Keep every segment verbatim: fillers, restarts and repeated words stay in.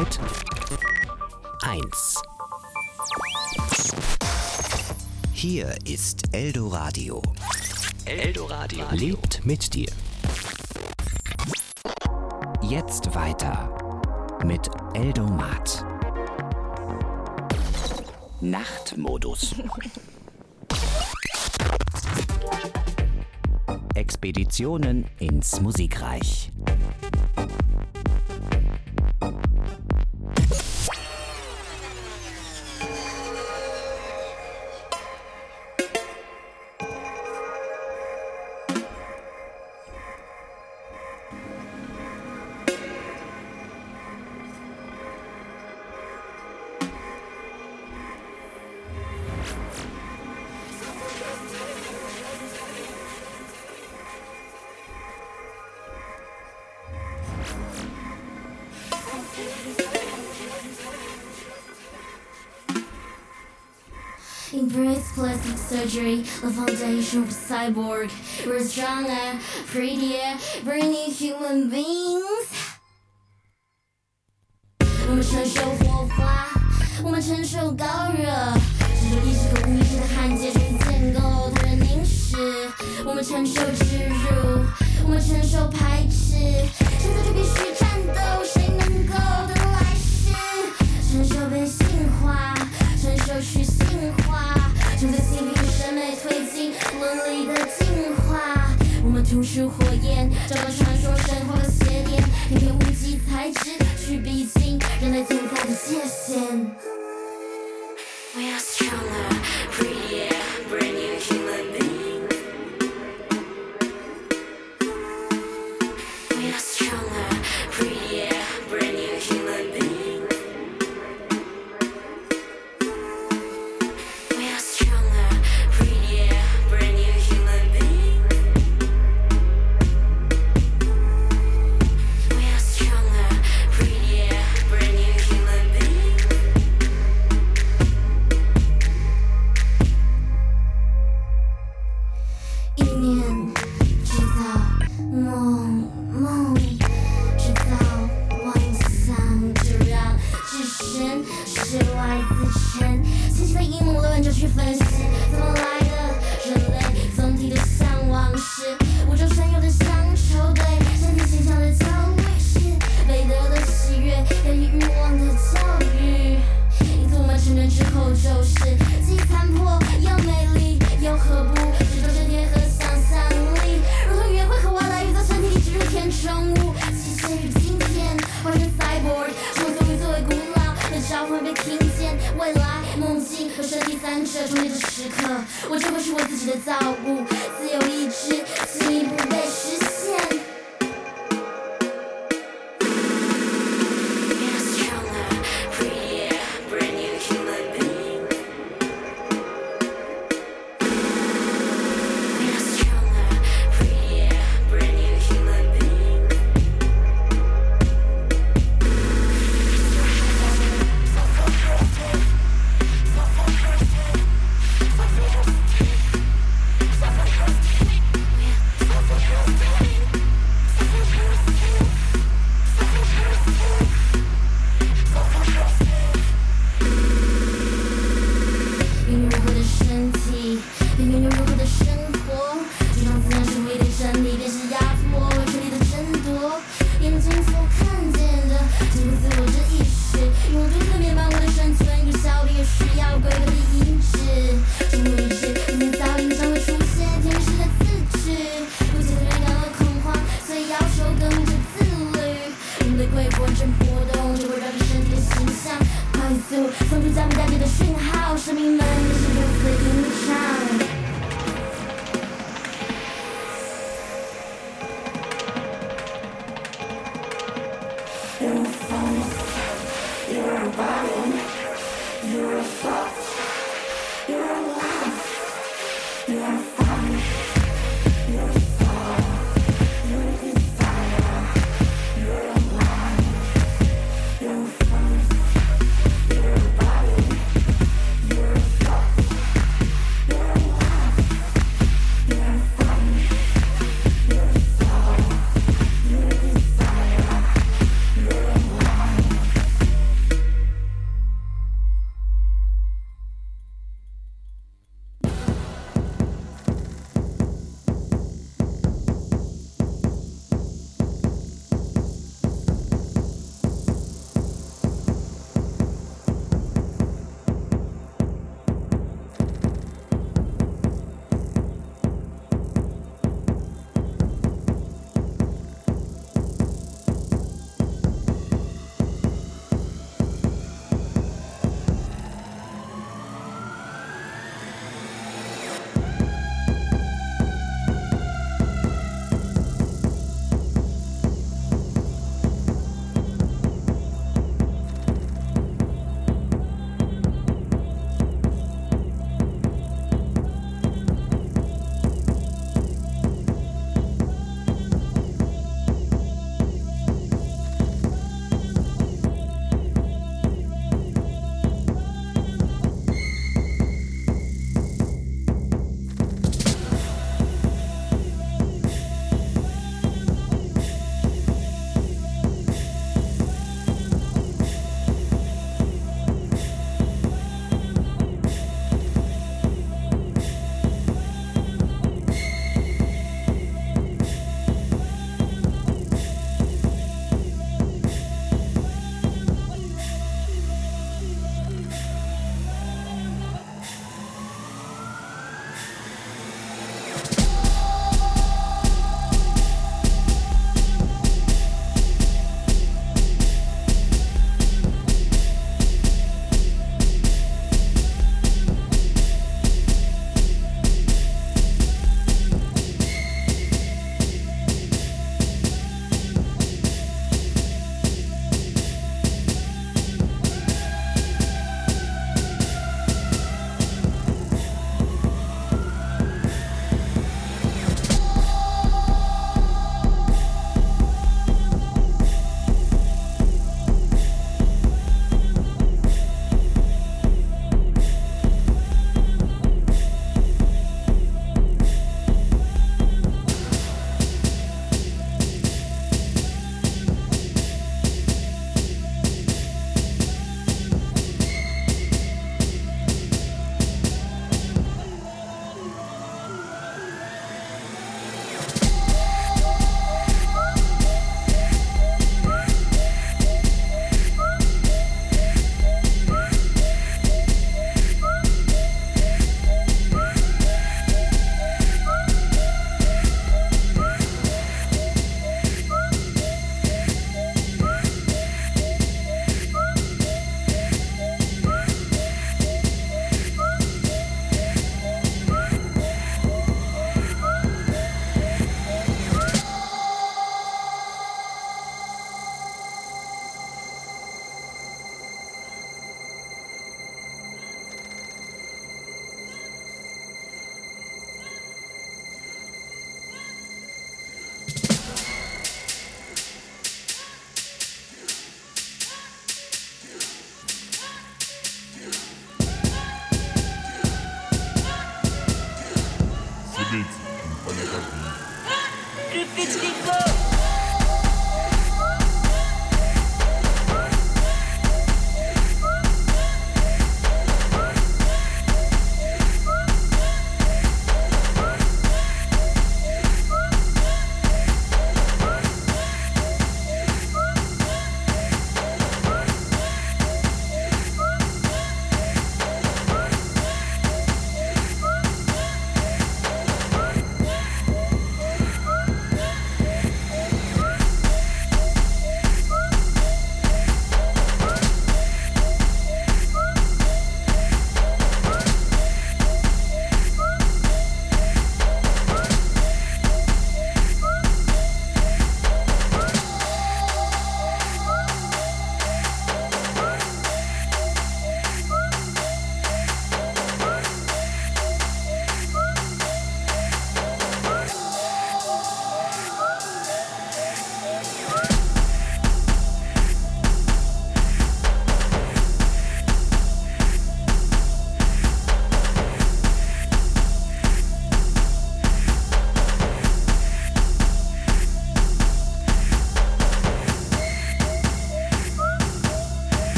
Zeit eins. Hier ist Eldoradio. Eldoradio lebt mit dir. Jetzt weiter mit Eldomat. Nachtmodus. Expeditionen ins Musikreich. Embrace plastic surgery, the foundation of cyborg. We're stronger, prettier, brand new human beings. 我们承受火花，我们承受高热，承受意识和无意识的焊接重建构它的凝视。我们承受植入，我们承受排斥，现在就必须战斗，谁能够得来世？承受被性化，承受去性化，正在性别与审美推进伦理的进化。我们吐出火焰，找到传说神话的邪典，偏偏无机材质去逼近人类存在的界限。We are stronger, prettier, brand new human beings. We are stronger, prettier, brand new human beings. We are stronger, prettier, brand new human beings. We are stronger, prettier, brand new human beings. 一念制造梦，梦制造妄想，就让置身事外自沉。细细的阴谋论就去分析，怎么来的人类总体的向往是宇宙深有的乡愁，对身体形象的焦虑是美德的喜悦，压抑欲望的教育。因此我们成人之后就是既残破又美丽，又何不只有这点和想象力，如同约会和外来语在身体里植入填充物，机械与晶片换成 cyborg， 生活作为作为古老的召唤被听见，未来梦境和身体三者重叠的时刻，我这会是我自己的造物，自由意志进一步被实现。We are stronger, prettier, brand new human beings. We are stronger, prettier, brand new human beings.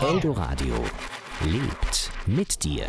Eldoradio lebt mit dir.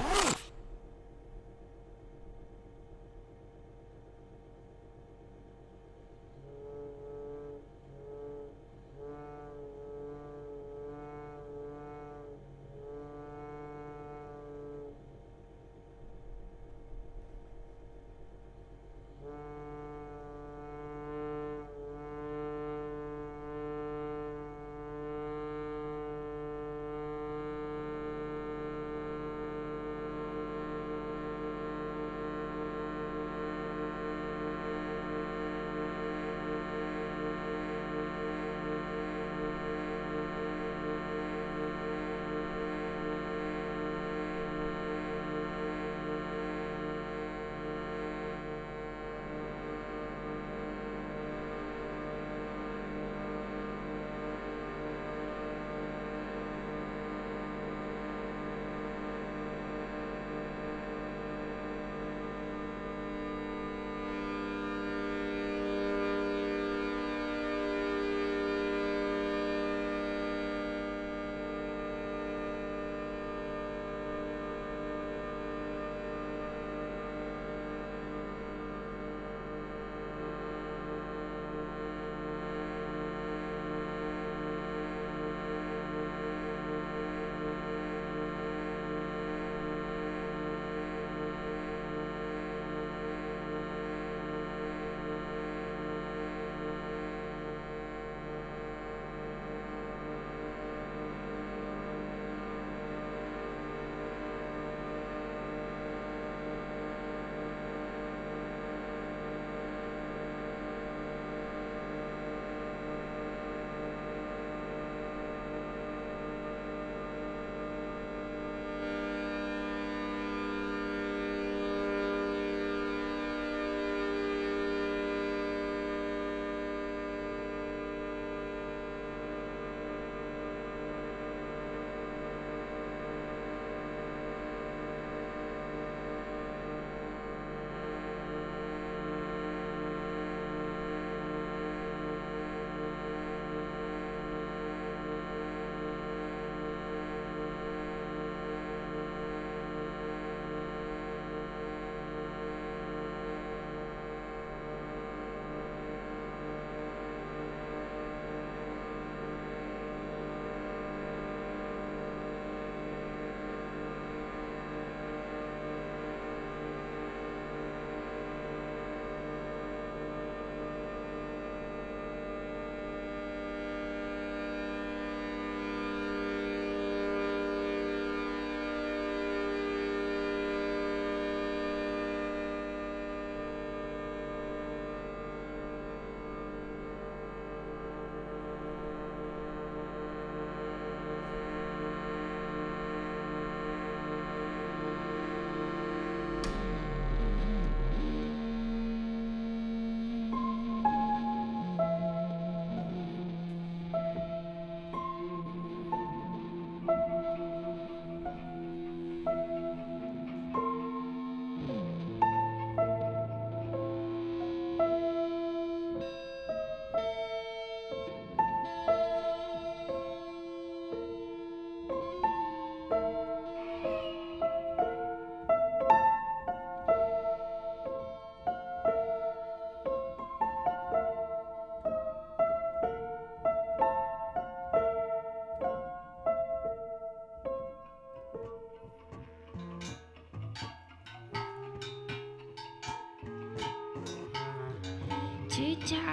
To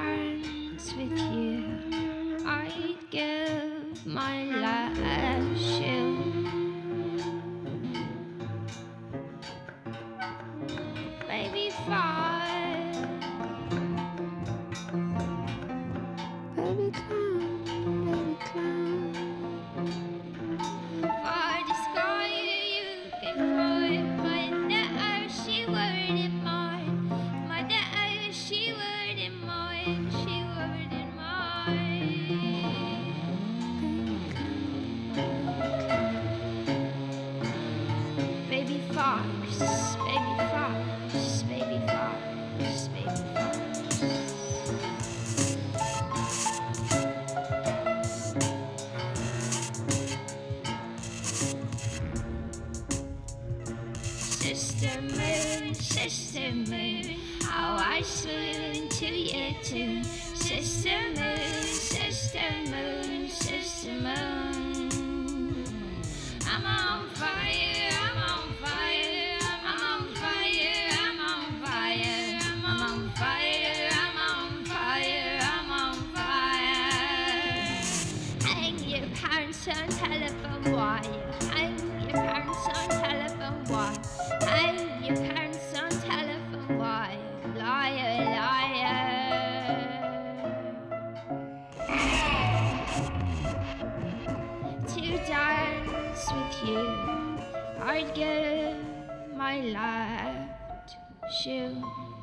dance with you, I'd give my last shoe. Baby, fly. Baby, clown, baby, clown. For the sky you can climb. My letter, she wouldn't mind. My letter, she wouldn't mind. She wouldn't mind. Baby, clown, baby, clown. listen to you too. Sister moon, sister moon, sister moon. I'm on fire, I'm on fire, I'm on fire, I'm on fire, I'm on fire, I'm on fire, I'm on fire. Hang your parents on telephone wire. Hang your parents on telephone wire. Hang your parents on telephone wire. Liar, liar. To dance with you, I'd give my left shoe.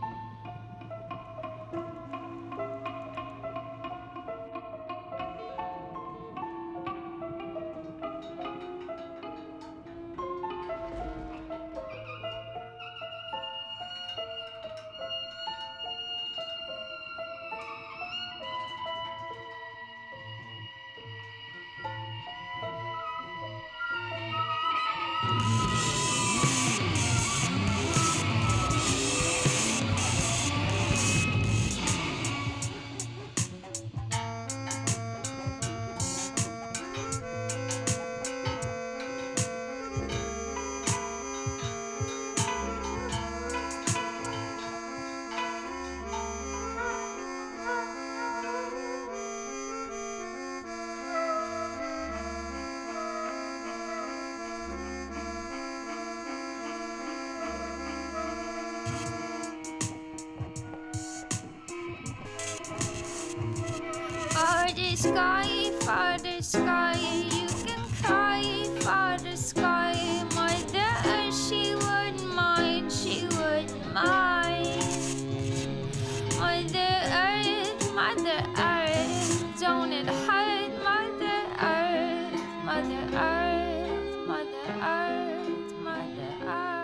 For the sky, for the sky, you can cry for the sky. Mother, she wouldn't mind, she wouldn't mind. Mother Earth, Mother Earth, don't it hurt? Mother Earth, Mother Earth, Mother Earth, Mother Earth.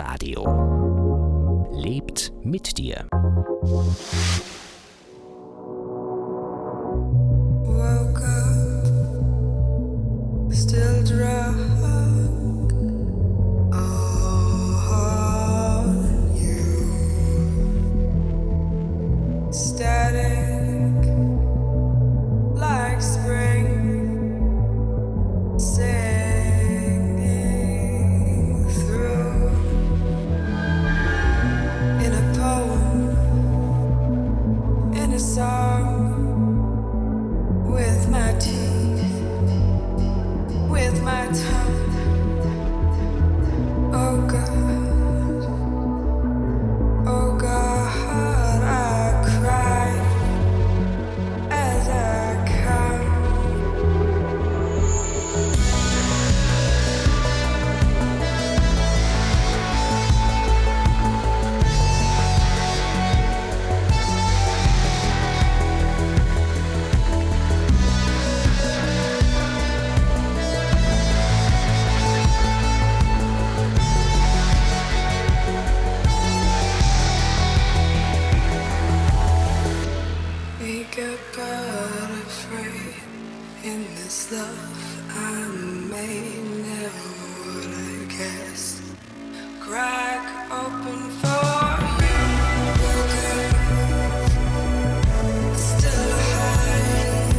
Radio. Lebt mit dir. Woke up, still drunk on you. Static like spring, singing through in a poem, in a song. With my teeth, with my tongue, oh God, oh God, I cry as I come. We get but afraid in this love I may never would I guess crack open for you. Woke up, still high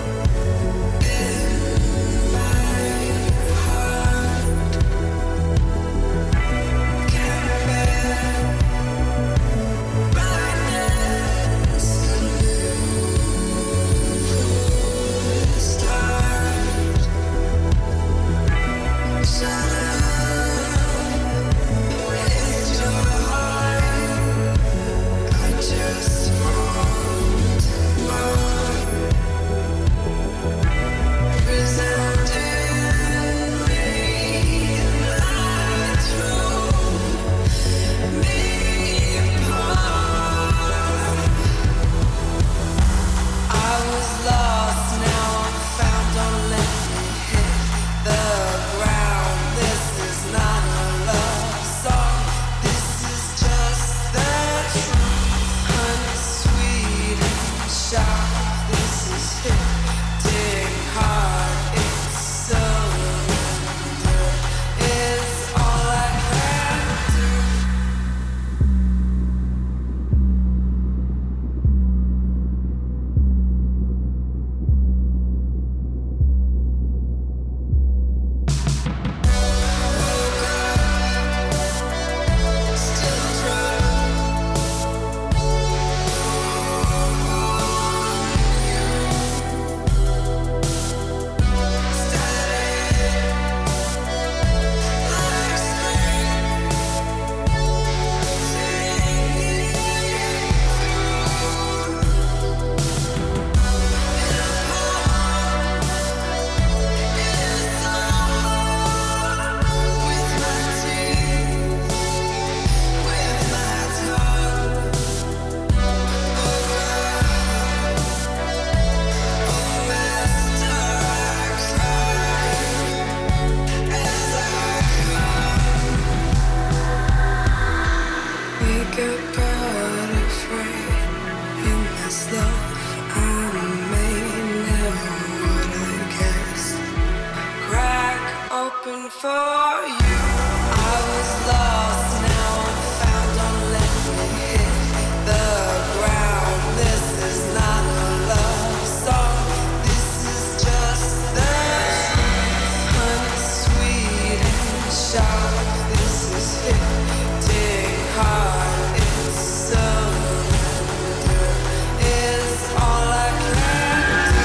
in my heart. Can't bear blindness to start. Shut up with your heart. I just want more. Presenting me light through me apart. I was lost, now I'm found. Don't let me hit the ground. This is not a love song. This is just the truth. Honey, sweet and sharp. This is hitting hard. It's surrender is all I can do. Still drunk open for you. I was lost, now I'm found. Don't let me hit the ground. This is not a love song. This is just the truth. Honey, sweet and sharp. This is hitting hard. It's surrender is all I can do.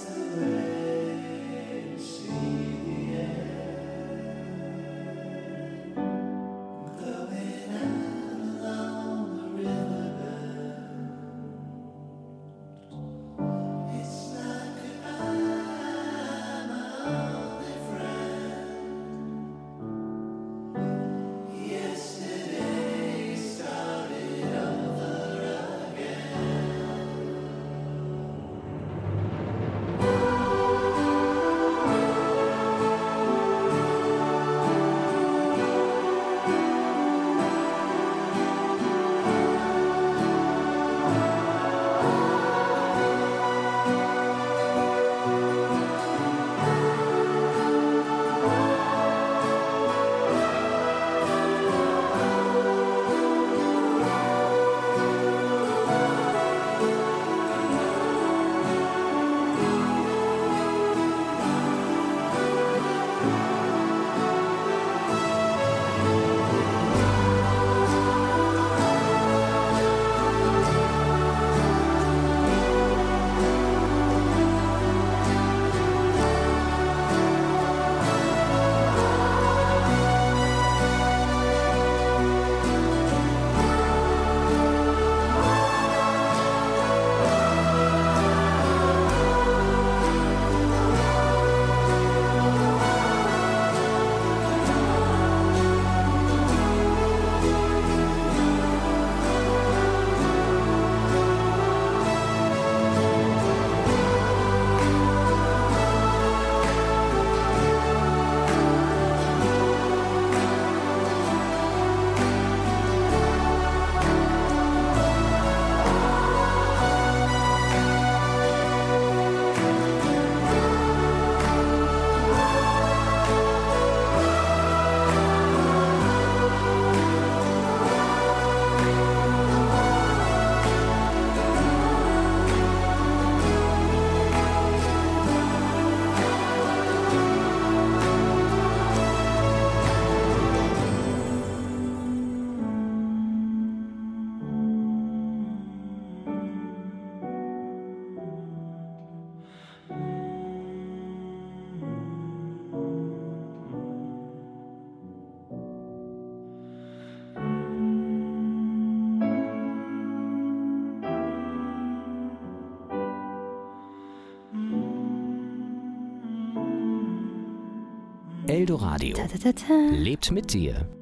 Eldoradio lebt mit dir.